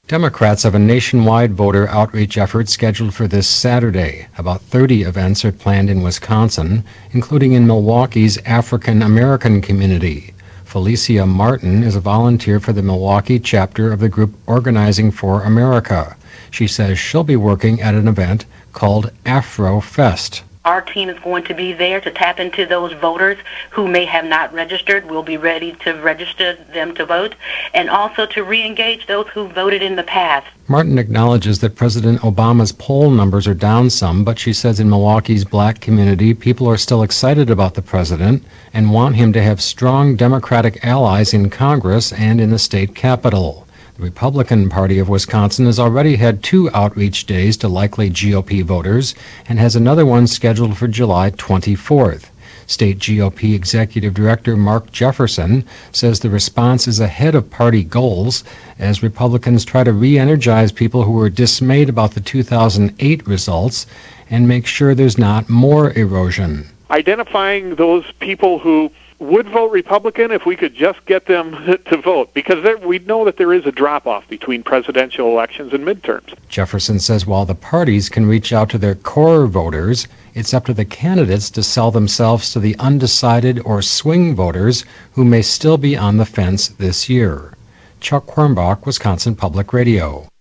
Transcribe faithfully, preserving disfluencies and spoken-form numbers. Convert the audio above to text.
Democrats have a nationwide voter outreach effort scheduled for this Saturday. About thirty events are planned in Wisconsin, including in Milwaukee's African American community. Felicia Martin is a volunteer for the Milwaukee chapter of the group Organizing for America. She says she'll be working at an event called Afro Fest. Our team is going to be there to tap into those voters who may have not registered. We'll be ready to register them to vote and also to re-engage those who voted in the past. Martin acknowledges that President Obama's poll numbers are down some, but she says in Milwaukee's black community, people are still excited about the president and want him to have strong Democratic allies in Congress and in the state capitol. The Republican Party of Wisconsin has already had two outreach days to likely G O P voters and has another one scheduled for July twenty-fourth. State G O P Executive Director Mark Jefferson says the response is ahead of party goals as Republicans try to re-energize people who were dismayed about the two thousand eight results and make sure there's not more erosion. Identifying those people who would vote Republican if we could just get them to vote, because there, we know that there is a drop-off between presidential elections and midterms. Jefferson says while the parties can reach out to their core voters, it's up to the candidates to sell themselves to the undecided or swing voters who may still be on the fence this year. Chuck Quirmbach, Wisconsin Public Radio.